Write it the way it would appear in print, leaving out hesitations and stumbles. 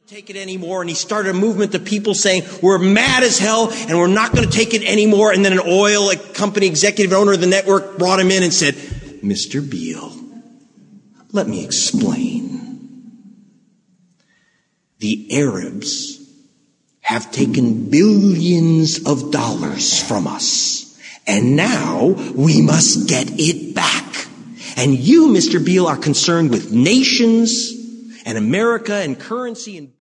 Take it anymore, and he started a movement of people saying, we're mad as hell and we're not going to take it anymore. And then an oil company executive owner of the network brought him in and said, Mr. Beale, let me explain. The Arabs have taken billions of dollars from us, and now we must get it back. And you, Mr. Beale, are concerned with nations and America and currency and